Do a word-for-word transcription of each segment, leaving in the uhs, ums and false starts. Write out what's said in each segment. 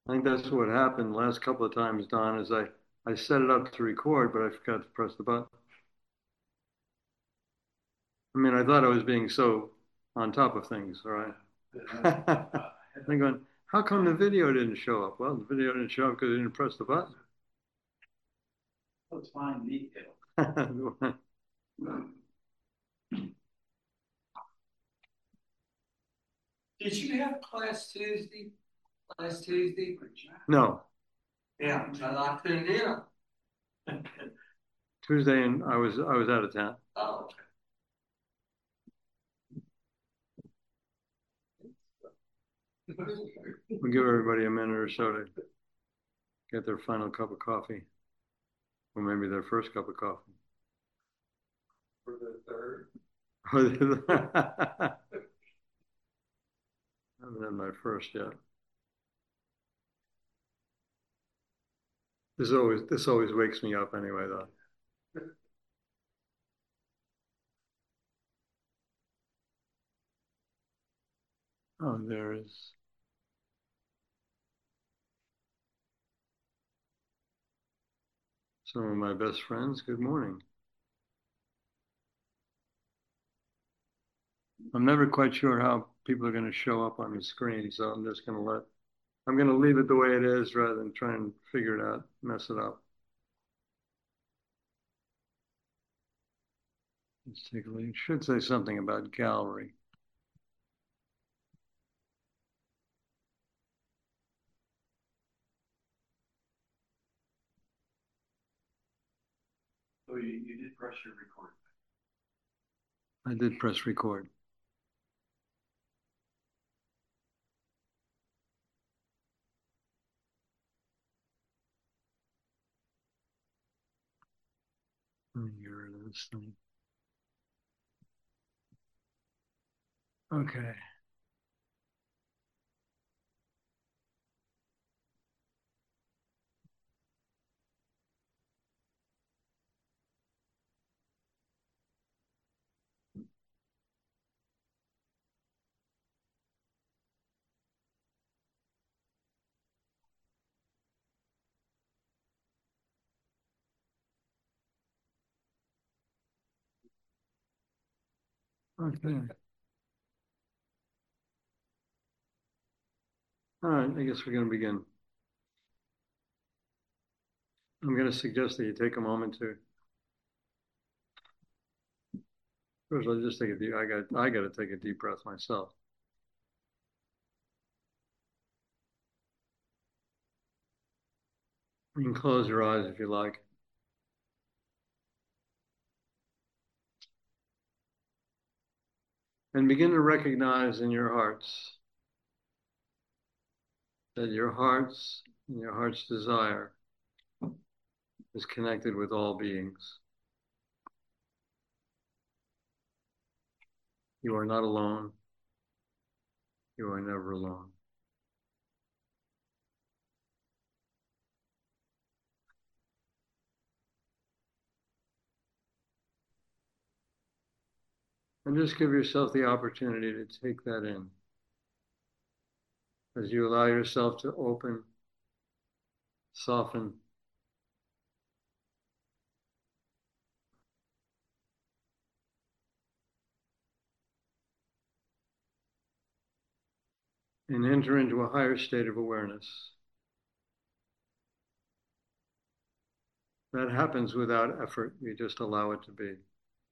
I think that's what happened the last couple of times, Don, is I, I set it up to record, but I forgot to press the button. I mean, I thought I was being so on top of things, all right? I'm going, how come the video didn't show up? Well, the video didn't show up because I didn't press the button. Let's find detail. Did you have class Tuesday? Last Tuesday? No, Yeah, I locked it in. Tuesday, and I was I was out of town. Oh, We'll give everybody a minute or so to get their final cup of coffee, or maybe their first cup of coffee. for the third. I haven't had my first yet. This always this always wakes me up anyway, though. Oh, there is some of my best friends. Good morning. I'm never quite sure how people are going to show up on the screen, so I'm just going to let I'm going to leave it the way it is rather than try and figure it out, mess it up. Let's take a look. It should say something about gallery. So you, you did press your record. I did press record. Let me get rid of this thing. Okay. Okay. All right. I guess we're going to begin. I'm going to suggest that you take a moment to. First, I'll just take a deep. I got. I got to take a deep breath myself. You can close your eyes if you like. And begin to recognize in your hearts that your hearts and your heart's desire is connected with all beings. You are not alone. You are never alone. And just give yourself the opportunity to take that in as you allow yourself to open, soften, and enter into a higher state of awareness. That happens without effort. You just allow it to be.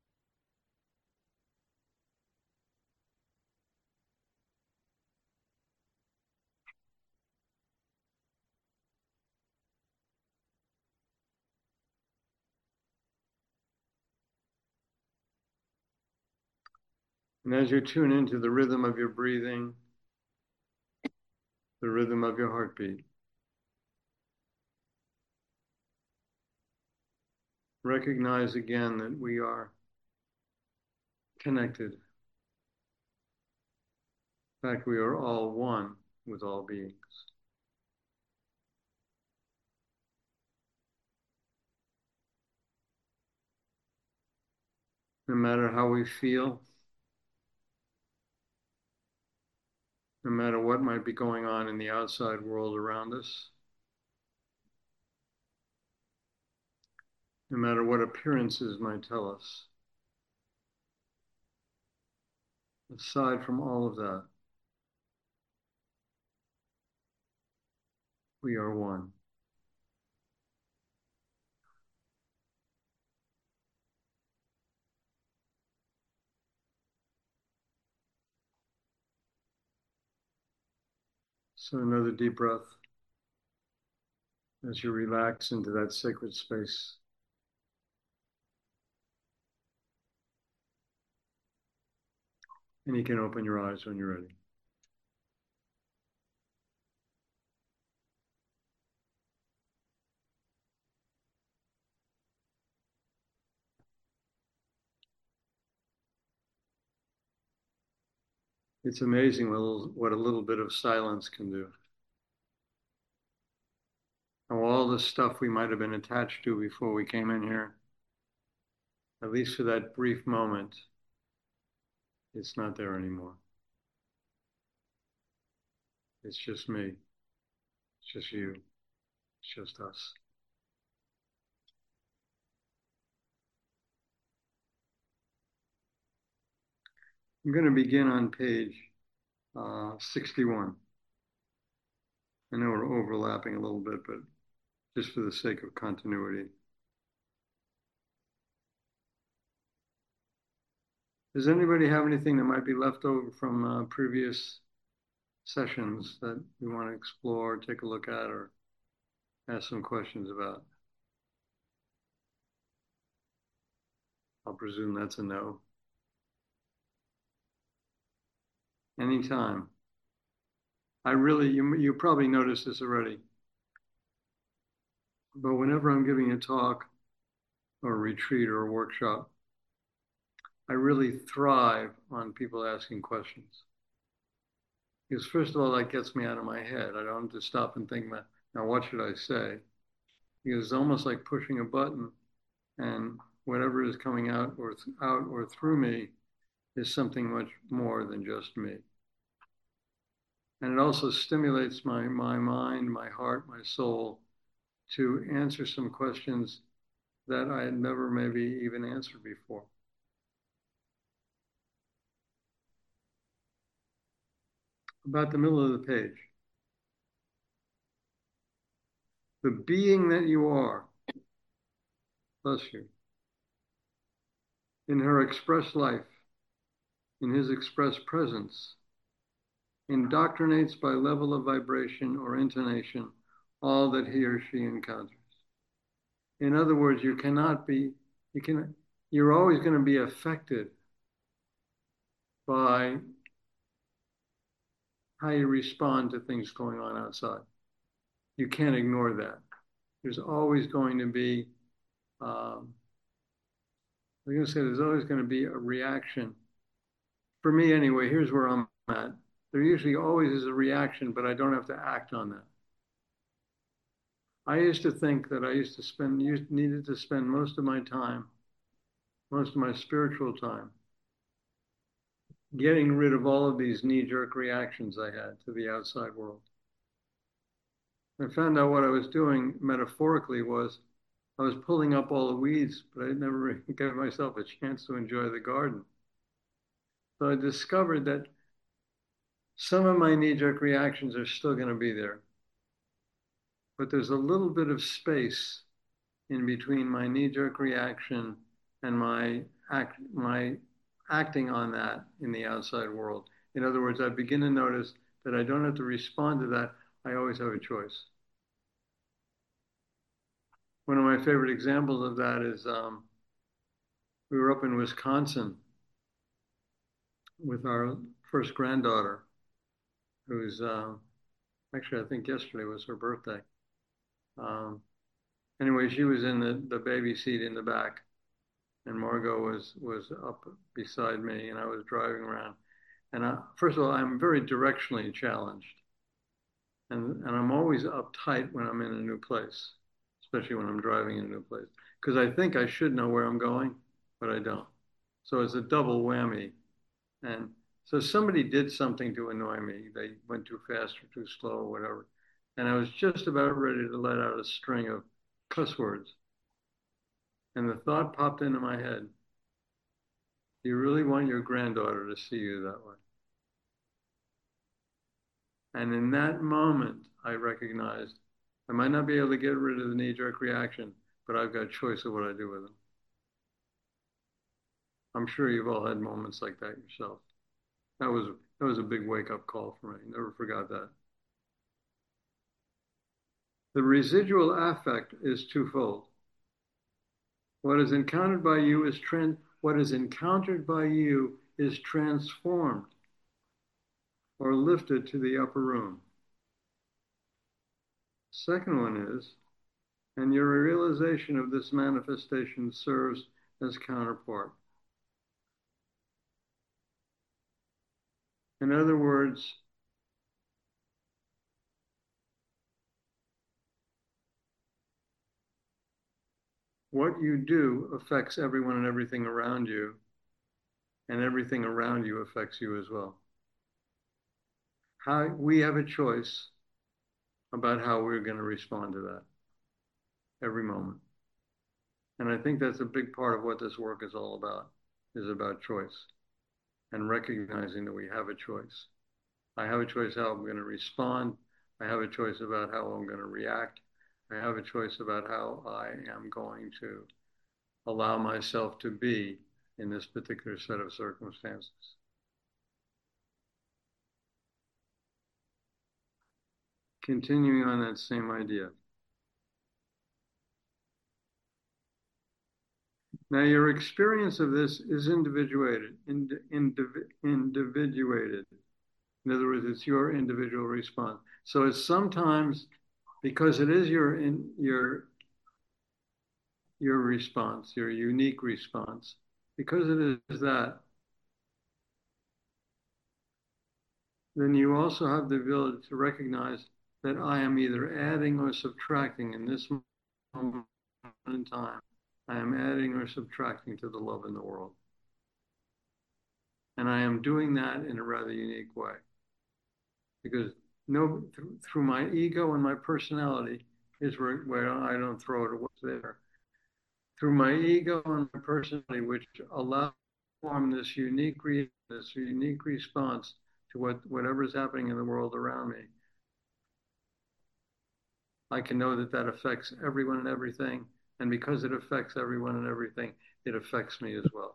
And as you tune into the rhythm of your breathing, the rhythm of your heartbeat, recognize again that we are connected. In fact, we are all one with all beings. No matter how we feel, no matter what might be going on in the outside world around us, no matter what appearances might tell us. Aside from all of that, we are one. So another deep breath as you relax into that sacred space. And you can open your eyes when you're ready. It's amazing what a little bit of silence can do. And all the stuff we might have been attached to before we came in here, at least for that brief moment, it's not there anymore. It's just me. It's just you. It's just us. I'm going to begin on page uh, sixty-one. I know we're overlapping a little bit, but just for the sake of continuity. Does anybody have anything that might be left over from uh, previous sessions that you want to explore, take a look at, or ask some questions about? I'll presume that's a no. Anytime. I really, you, you probably noticed this already, but whenever I'm giving a talk or a retreat or a workshop, I really thrive on people asking questions. Because first of all, that gets me out of my head. I don't have to stop and think, now what should I say? Because it's almost like pushing a button, and whatever is coming out or th- out or through me is something much more than just me. And it also stimulates my, my mind, my heart, my soul to answer some questions that I had never maybe even answered before. About the middle of the page. The being that you are, bless you, in her express life, in his express presence, indoctrinates by level of vibration or intonation all that he or she encounters. In other words, you cannot be, you can, you're always going to be affected by how you respond to things going on outside. You can't ignore that. There's always going to be, um, I'm going to say there's always going to be a reaction. For me anyway, here's where I'm at. There usually always is a reaction, but I don't have to act on that. I used to think that I used to spend, used, needed to spend most of my time, most of my spiritual time, getting rid of all of these knee-jerk reactions I had to the outside world. I found out what I was doing metaphorically was I was pulling up all the weeds, but I never really gave myself a chance to enjoy the garden. So I discovered that some of my knee-jerk reactions are still going to be there. But there's a little bit of space in between my knee-jerk reaction and my act, my acting on that in the outside world. In other words, I begin to notice that I don't have to respond to that. I always have a choice. One of my favorite examples of that is um, we were up in Wisconsin with our first granddaughter, who's uh, actually, I think yesterday was her birthday. Um, anyway, she was in the, the baby seat in the back, and Margot was was up beside me, and I was driving around. And I, first of all, I'm very directionally challenged, and and I'm always uptight when I'm in a new place, especially when I'm driving in a new place, because I think I should know where I'm going, but I don't. So it's a double whammy, and So somebody did something to annoy me. They went too fast or too slow or whatever. And I was just about ready to let out a string of cuss words. And the thought popped into my head, do you really want your granddaughter to see you that way? And in that moment, I recognized I might not be able to get rid of the knee-jerk reaction, but I've got a choice of what I do with them. I'm sure you've all had moments like that yourself. That was that was a big wake-up call for me. Never forgot that. The residual affect is twofold. What is encountered by you is trans what is encountered by you is transformed or lifted to the upper room. Second one is, and your realization of this manifestation serves as counterpart. In other words, what you do affects everyone and everything around you, and everything around you affects you as well. How, we have a choice about how we're going to respond to that every moment. And I think that's a big part of what this work is all about, is about choice and recognizing that we have a choice. I have a choice how I'm going to respond. I have a choice about how I'm going to react. I have a choice about how I am going to allow myself to be in this particular set of circumstances. Continuing on that same idea. Now, your experience of this is individuated, ind, indiv, individuated. In other words, it's your individual response. So it's sometimes, because it is your in, your your response, your unique response, because it is that, then you also have the ability to recognize that I am either adding or subtracting in this moment in time. I am adding or subtracting to the love in the world. And I am doing that in a rather unique way. Because no, th- through my ego and my personality is where, where I don't throw it away there. Through my ego and my personality, which allow me to form this unique, re- this unique response to what, whatever is happening in the world around me, I can know that that affects everyone and everything. And because it affects everyone and everything, it affects me as well.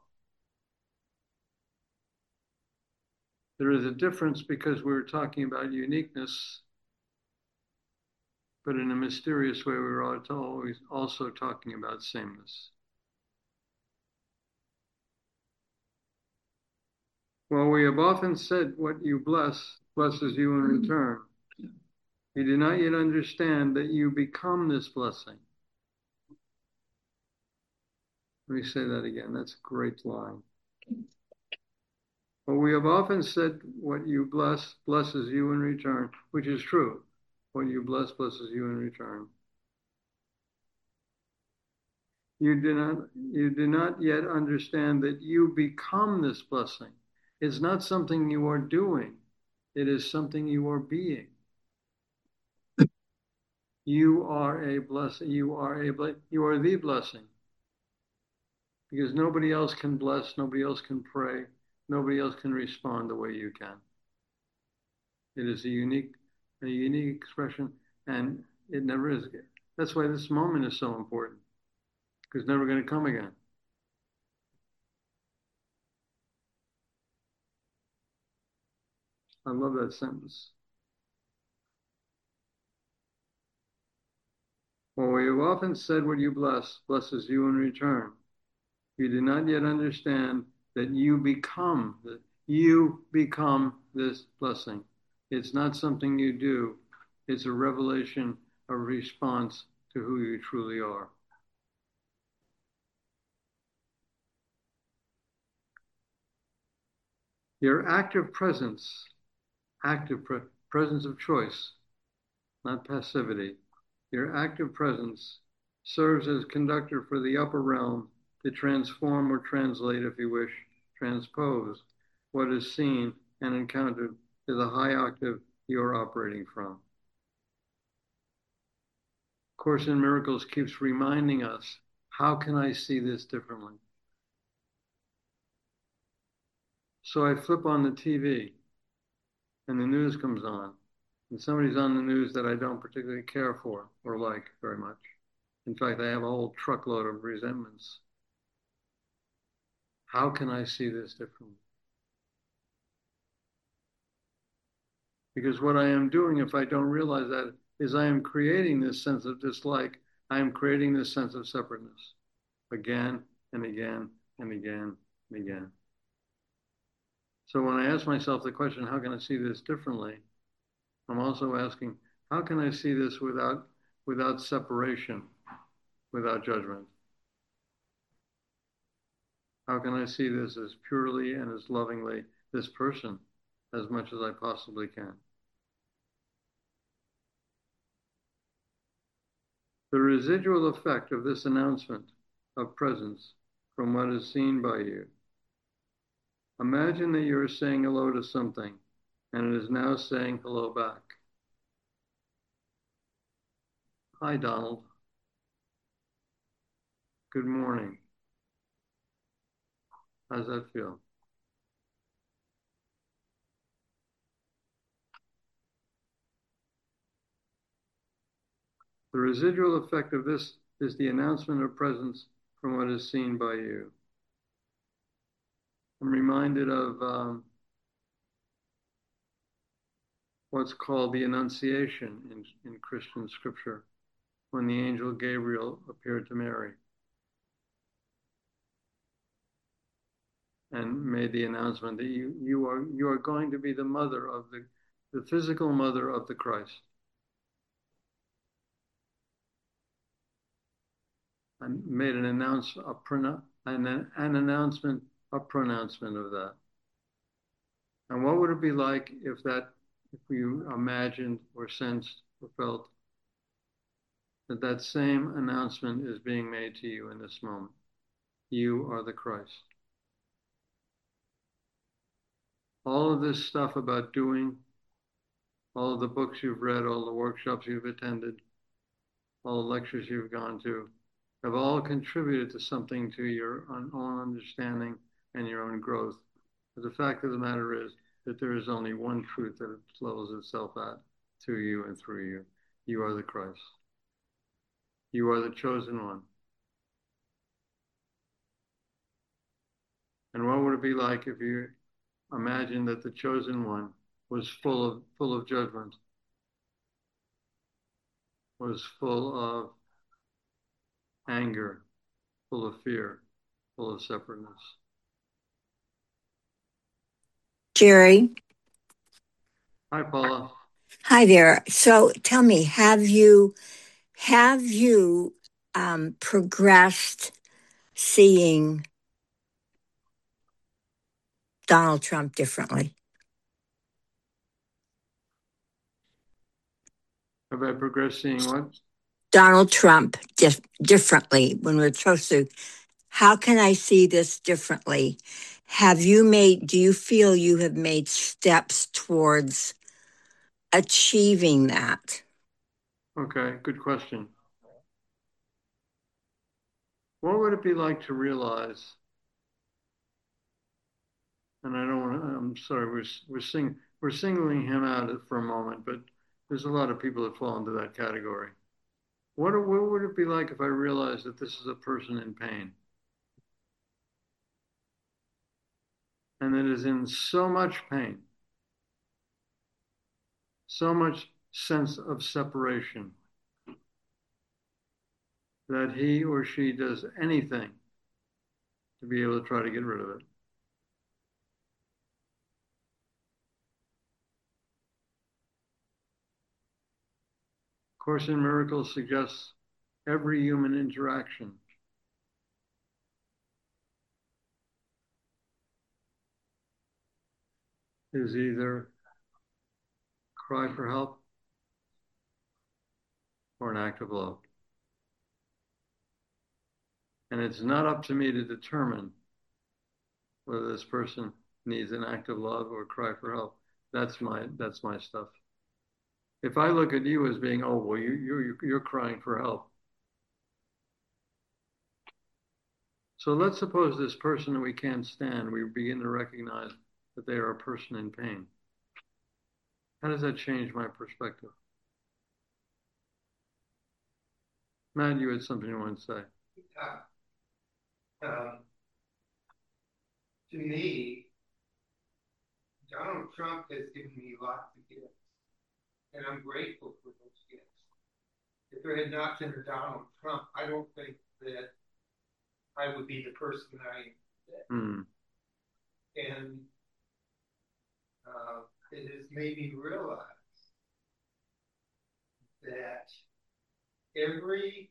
There is a difference because we were talking about uniqueness, but in a mysterious way, we were always also talking about sameness. Well, we have often said what you bless blesses you in return. You do not yet understand that you become this blessing. Let me say that again. That's a great line. Well, we have often said what you bless blesses you in return, which is true. What you bless blesses you in return. You do not, you do not yet understand that you become this blessing. It's not something you are doing. It is something you are being. You are a blessing. You are a you are the blessing. Because nobody else can bless, nobody else can pray, nobody else can respond the way you can. It is a unique, a unique expression, and it never is. That's why this moment is so important, because it's never going to come again. I love that sentence. Well, we have often said what you bless blesses you in return. You do not yet understand that you become that you become this blessing. It's not something you do. It's a revelation, a response to who you truly are. Your active presence, active pre- presence of choice, not passivity. Your active presence serves as conductor for the upper realm to transform or translate, if you wish, transpose what is seen and encountered is a high octave you're operating from. Course in Miracles keeps reminding us, how can I see this differently? So I flip on the T V and the news comes on, and somebody's on the news that I don't particularly care for or like very much. In fact, I have a whole truckload of resentments. How can I see this differently? Because what I am doing, if I don't realize that, is I am creating this sense of dislike. I am creating this sense of separateness again and again and again and again. So when I ask myself the question, how can I see this differently? I'm also asking, how can I see this without, without separation, without judgment? How can I see this as purely and as lovingly this person as much as I possibly can? The residual effect of this announcement of presence from what is seen by you. Imagine that you are saying hello to something and it is now saying hello back. Hi, Donald. Good morning. How's that feel? The residual effect of this is the announcement of presence from what is seen by you. I'm reminded of um, what's called the Annunciation in, in Christian scripture, when the angel Gabriel appeared to Mary and made the announcement that you, you, are, you are going to be the mother of the, the physical mother of the Christ. And made an, announce, a pronou- an, an announcement, a pronouncement of that. And what would it be like if that, if you imagined or sensed or felt that that same announcement is being made to you in this moment? You are the Christ. All of this stuff about doing, all of the books you've read, all the workshops you've attended, all the lectures you've gone to, have all contributed to something to your own understanding and your own growth. But the fact of the matter is that there is only one truth that it flows itself out to you and through you. You are the Christ. You are the chosen one. And what would it be like if you imagined that the chosen one was full of full of judgment, was full of anger, full of fear, full of separateness? Jerry. Hi, Paula. Hi there. So tell me, have you have you um, progressed seeing Donald Trump differently? Have I progressed seeing what? Donald Trump dif- differently when we're supposed to. How can I see this differently? Have you made, do you feel you have made steps towards achieving that? Okay, good question. What would it be like to realize, and I don't want to, I'm sorry, we're, we're, sing, we're singling him out for a moment, but there's a lot of people that fall into that category. What, what would it be like if I realized that this is a person in pain? And that is in so much pain, so much sense of separation, that he or she does anything to be able to try to get rid of it. Course in Miracles suggests every human interaction is either cry for help or an act of love. And it's not up to me to determine whether this person needs an act of love or cry for help. That's my that's my stuff. If I look at you as being, oh well, you you you're crying for help. So let's suppose this person that we can't stand, we begin to recognize that they are a person in pain. How does that change my perspective? Matt, you had something you want to say. Yeah. Um, to me, Donald Trump has given me lots of gifts, and I'm grateful for those gifts. If there had not been a Donald Trump, I don't think that I would be the person that I am today. Mm. And uh, it has made me realize that every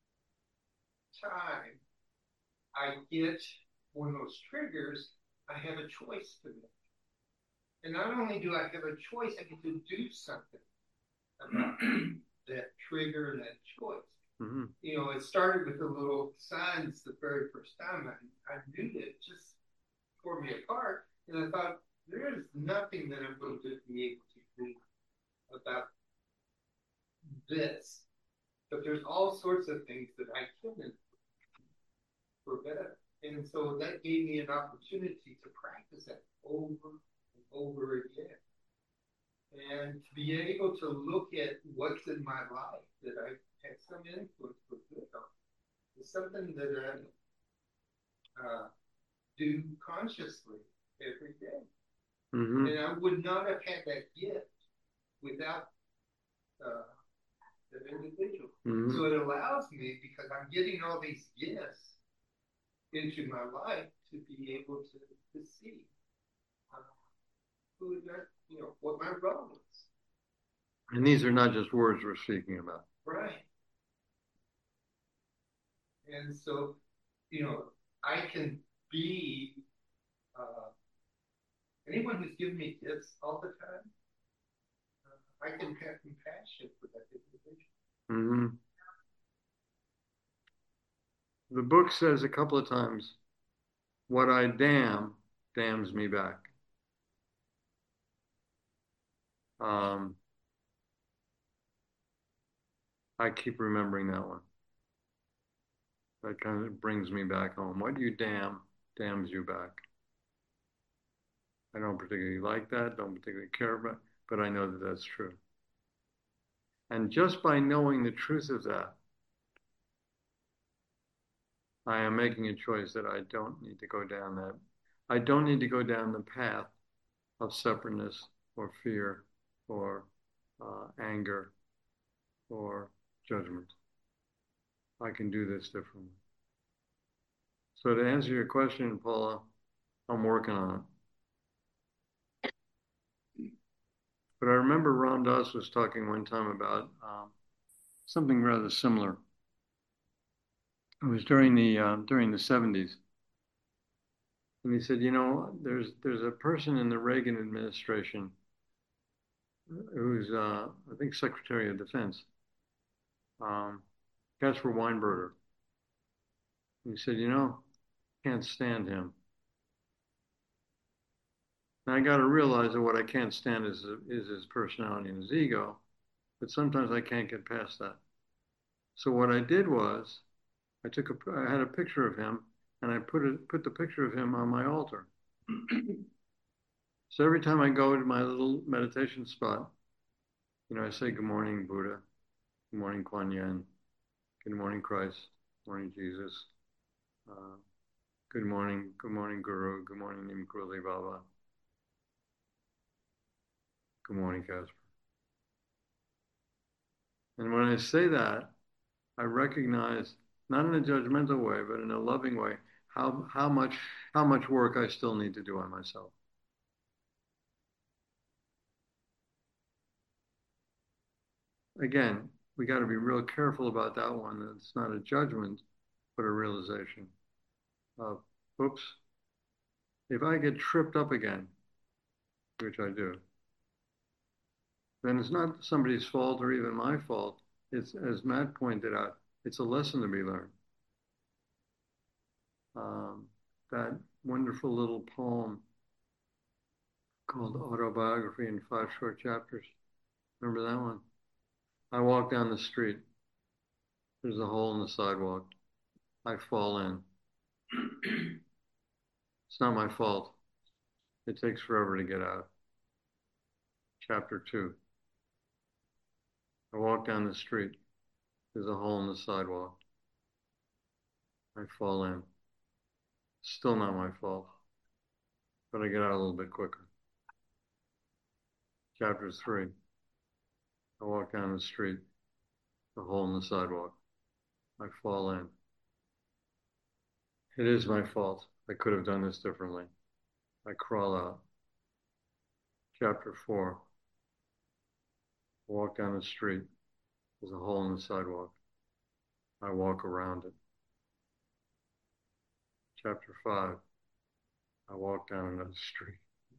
time I get one of those triggers, I have a choice to make. And not only do I have a choice, I get to do something about that trigger and that choice. Mm-hmm. You know, it started with the little signs the very first time. I, I knew that it just tore me apart. And I thought, there is nothing that I'm going to be able to do about this. But there's all sorts of things that I can do for better. And so that gave me an opportunity to practice that over and over again. And to be able to look at what's in my life that I've had some influence for good on is something that I uh, do consciously every day. Mm-hmm. And I would not have had that gift without uh, that individual. Mm-hmm. So it allows me, because I'm getting all these gifts into my life, to be able to, to see uh, who that, you know, what my role is. And these are not just words we're speaking about. Right. And so, you know, I can be uh, anyone who's given me gifts all the time. Uh, I can have compassion for that individual. Mm-hmm. The book says a couple of times, what I damn, damns me back. Um, I keep remembering that one. That kind of brings me back home. What you damn, damns you back. I don't particularly like that, don't particularly care about it, but I know that that's true. And just by knowing the truth of that, I am making a choice that I don't need to go down that. I don't need to go down the path of separateness or fear or uh, anger or judgment. I can do this differently. So to answer your question, Paula, I'm working on it. But I remember Ram Dass was talking one time about um, something rather similar. It was during the uh, during the seventies, and he said, you know, there's there's a person in the Reagan administration who's uh, I think Secretary of Defense, um, Caspar Weinberger. And he said, you know, can't stand him. Now I got to realize that what I can't stand is is his personality and his ego, but sometimes I can't get past that. So what I did was, I took a I had a picture of him, and I put it put the picture of him on my altar. So every time I go to my little meditation spot, you know, I say, good morning, Buddha. Good morning, Kuan Yin. Good morning, Christ. Good morning, Jesus. Uh, good morning, good morning, Guru. Good morning, Nim Kurli Baba. Good morning, Caspar. And when I say that, I recognize, not in a judgmental way, but in a loving way, how, how much how much work I still need to do on myself. Again, we got to be real careful about that one. It's not a judgment, but a realization of, oops, if I get tripped up again, which I do, then it's not somebody's fault or even my fault. It's, as Matt pointed out, it's a lesson to be learned. Um, that wonderful little poem called Autobiography in Five Short Chapters. Remember that one? I walk down the street. There's a hole in the sidewalk. I fall in. It's not my fault. It takes forever to get out. Chapter two. I walk down the street. There's a hole in the sidewalk. I fall in. Still not my fault, but I get out a little bit quicker. Chapter three. I walk down the street. The hole in the sidewalk. I fall in. It is my fault. I could have done this differently. I crawl out. Chapter four. I walk down the street. There's a hole in the sidewalk. I walk around it. Chapter five. I walk down another street.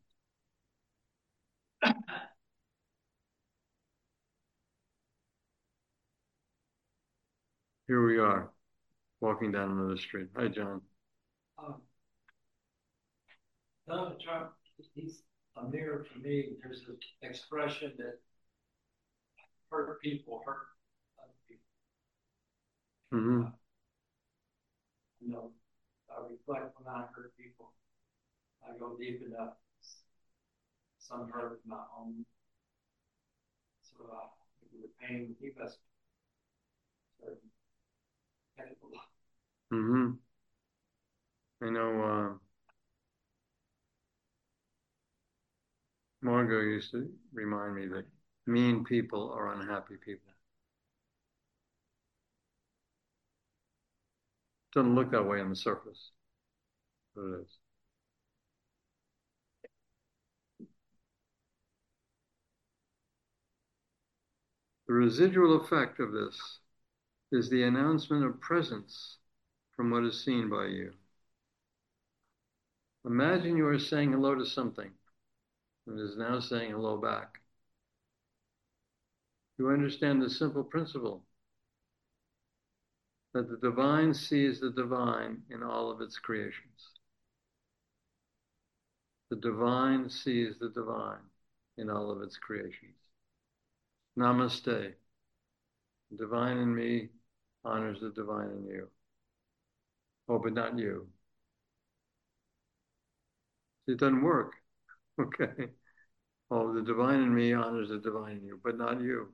Here we are, walking down another street. Hi, John. Um, Donald Trump, he's a mirror for me. There's an expression that hurt people hurt other people. Mm-hmm. Uh, you know, I reflect when I hurt people. I go deep enough. Some hurt of my own. So uh, the pain he must hurt. Mm-hmm. I know uh, Margot used to remind me that mean people are unhappy people. Doesn't look that way on the surface, but it is. The residual effect of this is the announcement of presence from what is seen by you. Imagine you are saying hello to something and is now saying hello back. You understand the simple principle that the divine sees the divine in all of its creations. The divine sees the divine in all of its creations. Namaste. The divine in me honors the divine in you. Oh, but not you. It doesn't work. Okay. Oh, the divine in me honors the divine in you, but not you.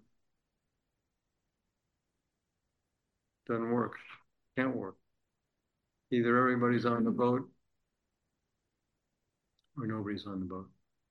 Doesn't work. Can't work. Either everybody's on the boat or nobody's on the boat.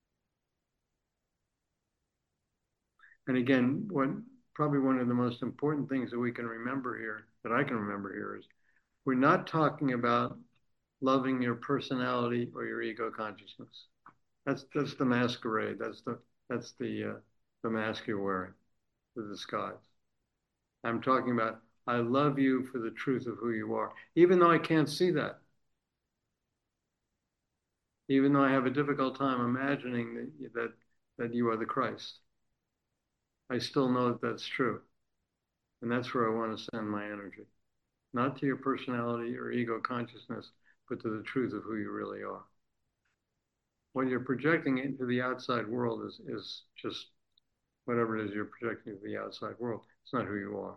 And again, what probably one of the most important things that we can remember here, that I can remember here, is we're not talking about loving your personality or your ego consciousness. That's that's the masquerade. That's the that's the uh, the mask you're wearing, the disguise. I'm talking about I love you for the truth of who you are, even though I can't see that. Even though I have a difficult time imagining that that, that you are the Christ, I still know that that's true, and that's where I want to send my energy, not to your personality or ego consciousness, but to the truth of who you really are. What you're projecting into the outside world is, is just whatever it is you're projecting to the outside world. It's not who you are.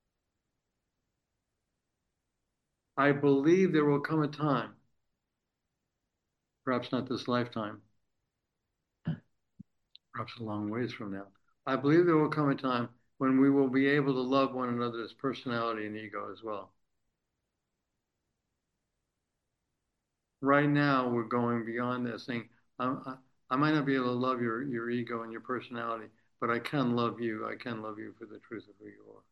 I believe there will come a time, perhaps not this lifetime, perhaps a long ways from now. I believe there will come a time when we will be able to love one another's personality and ego as well. Right now, we're going beyond this, saying, I, I might not be able to love your, your ego and your personality, but I can love you. I can love you for the truth of who you are.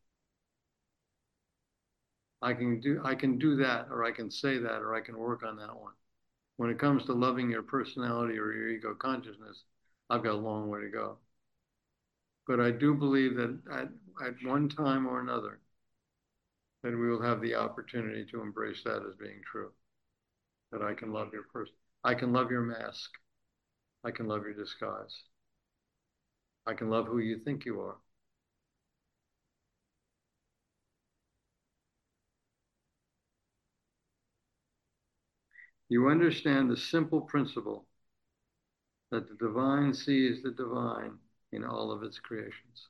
I can do I can do that, or I can say that, or I can work on that one. When it comes to loving your personality or your ego consciousness, I've got a long way to go. But I do believe that at, at one time or another, that we will have the opportunity to embrace that as being true. That I can love your person. I can love your mask. I can love your disguise. I can love who you think you are. You understand the simple principle that the divine sees the divine in all of its creations.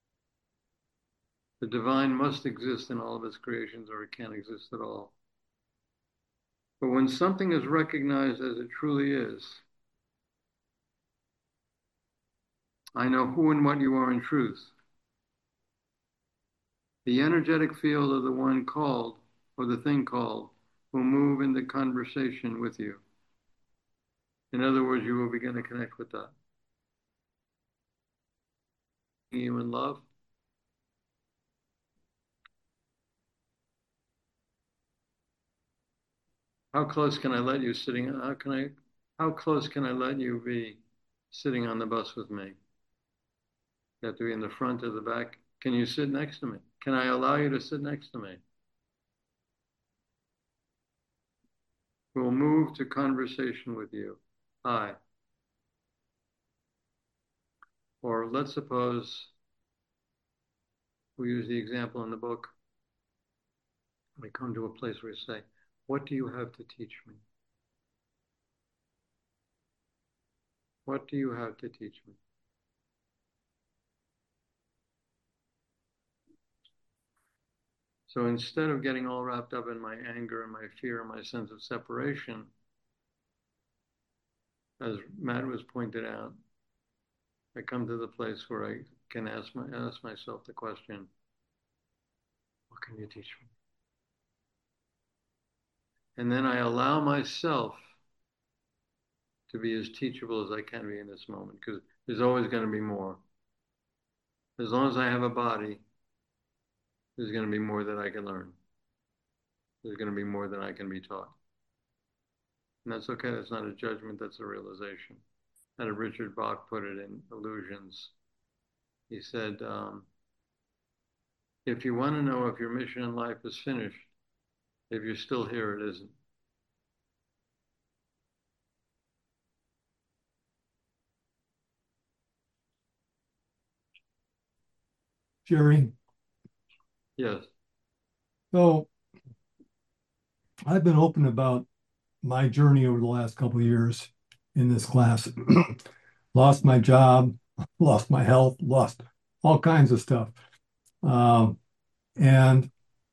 The divine must exist in all of its creations or it can't exist at all. But when something is recognized as it truly is, I know who and what you are in truth. The energetic field of the one called, or the thing called, will move into conversation with you. In other words, you will begin to connect with that. You in love? How close can I let you sitting, how can I, how close can I let you be sitting on the bus with me? You have to be in the front or the back. Can you sit next to me? Can I allow you to sit next to me? We'll move to conversation with you. Hi. Or let's suppose we use the example in the book. We come to a place where we say, what do you have to teach me? What do you have to teach me? So instead of getting all wrapped up in my anger and my fear and my sense of separation, as Matt was pointed out, I come to the place where I can ask, my, ask myself the question, what can you teach me? And then I allow myself to be as teachable as I can be in this moment, because there's always going to be more. As long as I have a body, there's going to be more that I can learn. There's going to be more than I can be taught. And that's okay. That's not a judgment. That's a realization. How did Richard Bach put it in Illusions? He said, um, if you want to know if your mission in life is finished, if you're still here, it isn't. Jerry. Yes. So I've been open about my journey over the last couple of years in this class. Lost my job, lost my health, lost all kinds of stuff. Um, and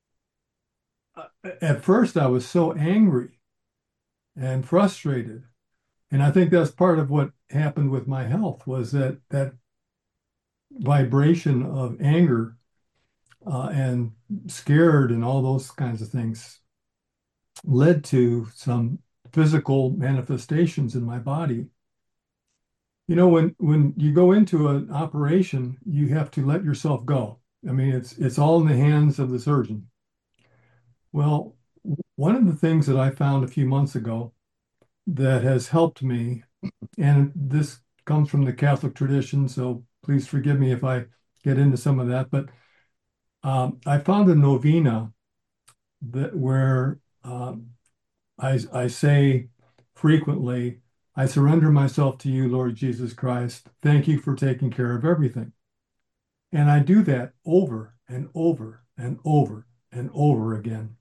at first I was so angry and frustrated. And I think that's part of what happened with my health was that that vibration of anger uh, and scared and all those kinds of things led to some physical manifestations in my body. You know, when when you go into an operation, you have to let yourself go. I mean, it's it's all in the hands of the surgeon. Well, one of the things that I found a few months ago that has helped me, and this comes from the Catholic tradition, so please forgive me if I get into some of that, but um, I found a novena that where um, I, I say frequently, I surrender myself to you, Lord Jesus Christ. Thank you for taking care of everything. And I do that over and over and over and over again.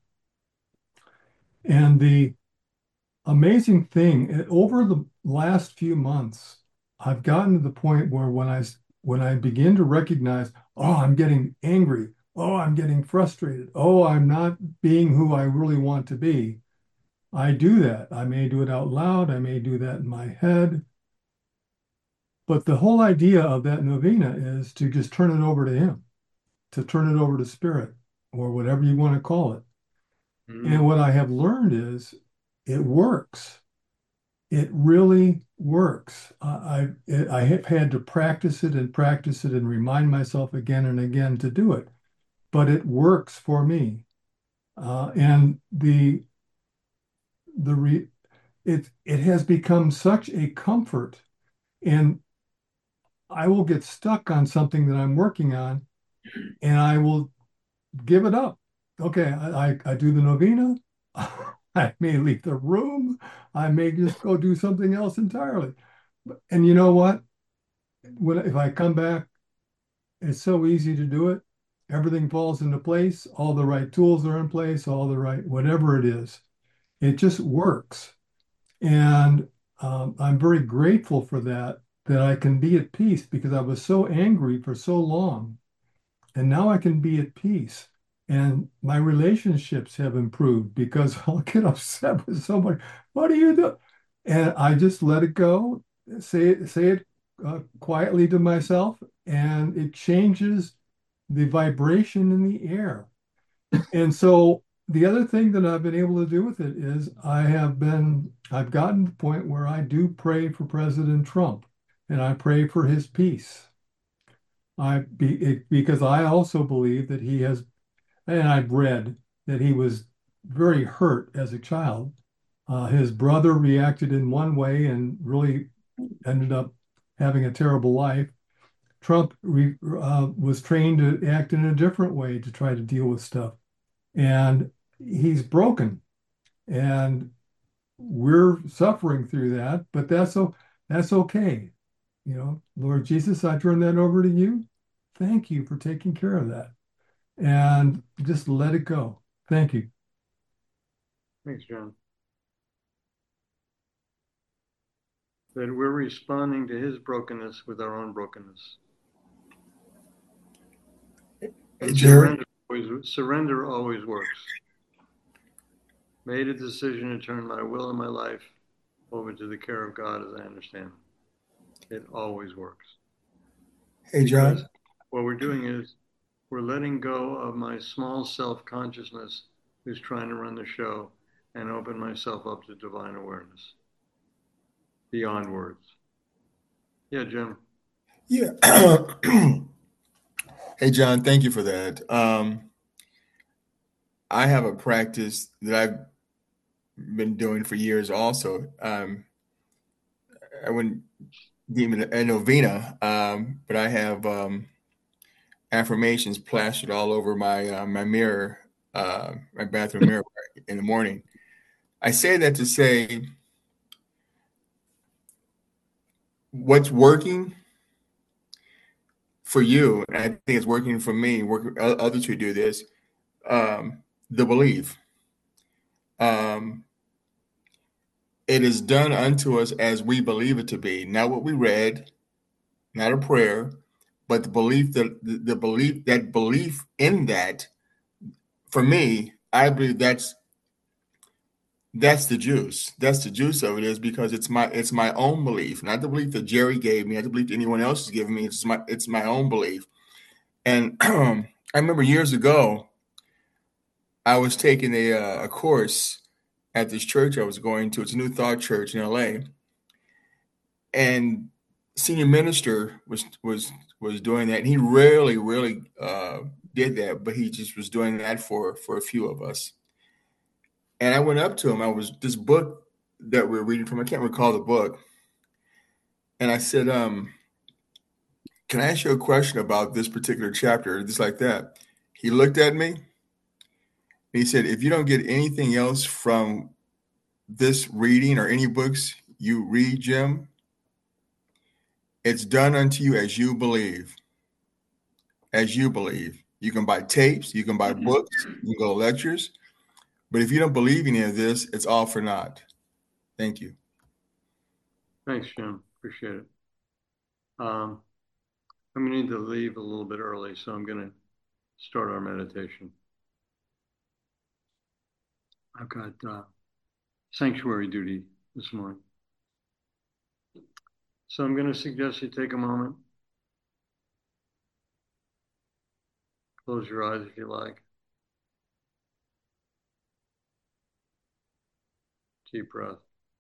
And the amazing thing, over the last few months, I've gotten to the point where when I when I begin to recognize, oh, I'm getting angry, oh, I'm getting frustrated, oh, I'm not being who I really want to be, I do that. I may do it out loud, I may do that in my head. But the whole idea of that novena is to just turn it over to him, to turn it over to spirit, or whatever you want to call it. Mm. And what I have learned is it works. It really works. Uh, I it, I have had to practice it and practice it and remind myself again and again to do it, but it works for me. Uh, and the the re, it it has become such a comfort, and I will get stuck on something that I'm working on, and I will give it up. Okay, I I, I do the novena. I may leave the room. I may just go do something else entirely. And you know what? When if I come back, it's so easy to do it. Everything falls into place. All the right tools are in place. All the right, whatever it is, it just works. And um, I'm very grateful for that, that I can be at peace because I was so angry for so long. And now I can be at peace. And my relationships have improved because I'll get upset with somebody. What do you do? And I just let it go, say it, say it uh, quietly to myself, and it changes the vibration in the air. And so the other thing that I've been able to do with it is I have been, I've gotten to the point where I do pray for President Trump and I pray for his peace. I be it, because I also believe that he has, and I've read that he was very hurt as a child. Uh, his brother reacted in one way and really ended up having a terrible life. Trump re, uh, was trained to act in a different way to try to deal with stuff, and he's broken, and we're suffering through that. But that's so that's okay. You know, Lord Jesus, I turn that over to you. Thank you for taking care of that. And just let it go. Thank you. Thanks, John. That we're responding to his brokenness with our own brokenness. And surrender always, surrender always works. Made a decision to turn my will and my life over to the care of God as I understand. It always works. Hey, John. Because what we're doing is we're letting go of my small self-consciousness who's trying to run the show and open myself up to divine awareness beyond words. Yeah, Jim. Yeah. Hey, John, thank you for that. Um, I have a practice that I've been doing for years also. Um, I wouldn't deem it a novena, um, but I have um, affirmations plastered all over my uh, my mirror, uh, my bathroom mirror in the morning. I say that to say what's working for you, and I think it's working for me, working others who do this, um, the belief. Um, it is done unto us as we believe it to be, not what we read, not a prayer, but the belief that the, the belief that belief in that. For me, I believe that's that's the juice. That's the juice of it is because it's my it's my own belief, not the belief that Jerry gave me, not the belief that anyone else has given me. It's my it's my own belief. And I remember years ago, I was taking a uh, a course at this church I was going to. It's a New Thought Church in L A, and senior minister was was was doing that. And he rarely, really uh, did that, but he just was doing that for for a few of us. And I went up to him. I was this book that we're reading from. I can't recall the book. And I said, um, "Can I ask you a question about this particular chapter?" Just like that. He looked at me. And he said, "If you don't get anything else from this reading or any books you read, Jim, it's done unto you as you believe. As you believe. You can buy tapes, you can buy books, you can go to lectures, but if you don't believe any of this, it's all for naught." Thank you. Thanks, Jim. Appreciate it. Um, I'm going to need to leave a little bit early, so I'm going to start our meditation. I've got uh, sanctuary duty this morning. So I'm going to suggest you take a moment. Close your eyes if you like. Deep breath.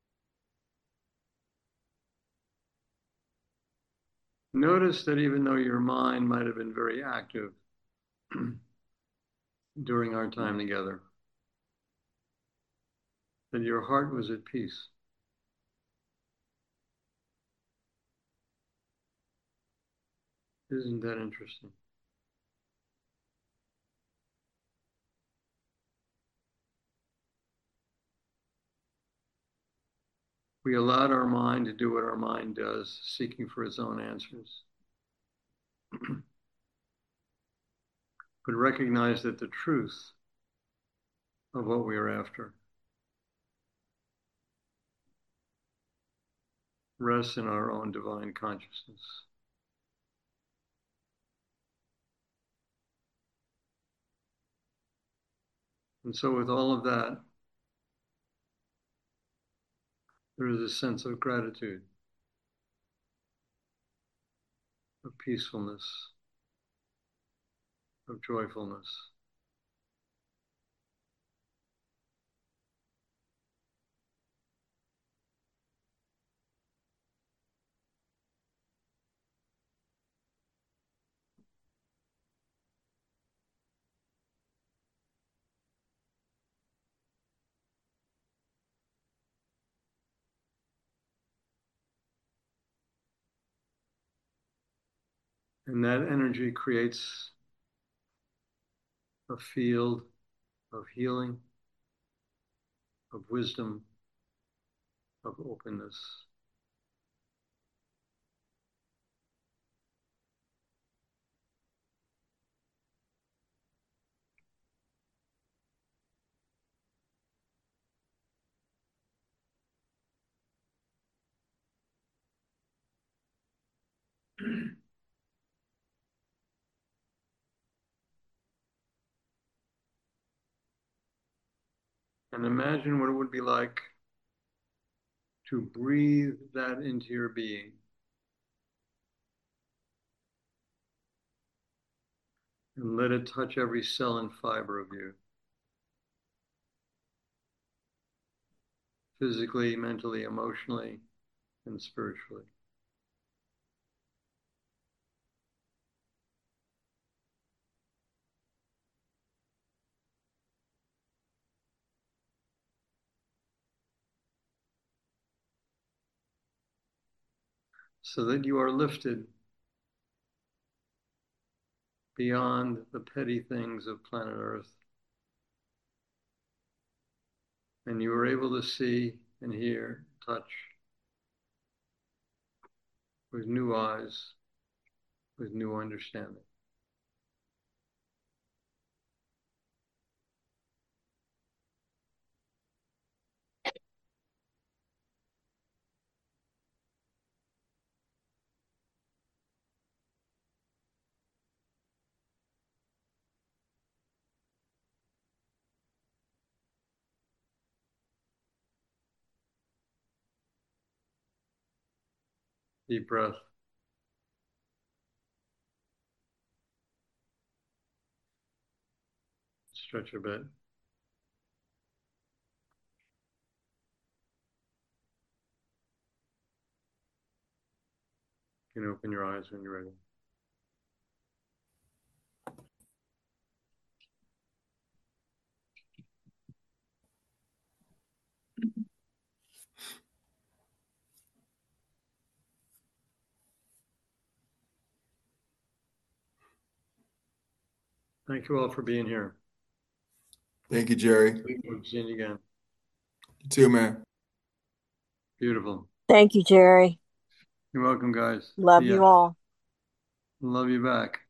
Notice that even though your mind might have been very active during our time together, that your heart was at peace. Isn't that interesting? We allowed our mind to do what our mind does, seeking for its own answers. But recognize that the truth of what we are after rests in our own divine consciousness. And so with all of that, there is a sense of gratitude, of peacefulness, of joyfulness. And that energy creates a field of healing, of wisdom, of openness. And imagine what it would be like to breathe that into your being. And let it touch every cell and fiber of you. Physically, mentally, emotionally, and spiritually. So that you are lifted beyond the petty things of planet Earth. And you are able to see and hear, touch with new eyes, with new understanding. Deep breath. Stretch a bit. You can open your eyes when you're ready. Thank you all for being here. Thank you, Jerry. We'll see you again. You too, man. Beautiful. Thank you, Jerry. You're welcome, guys. Love See ya. you all. Love you back.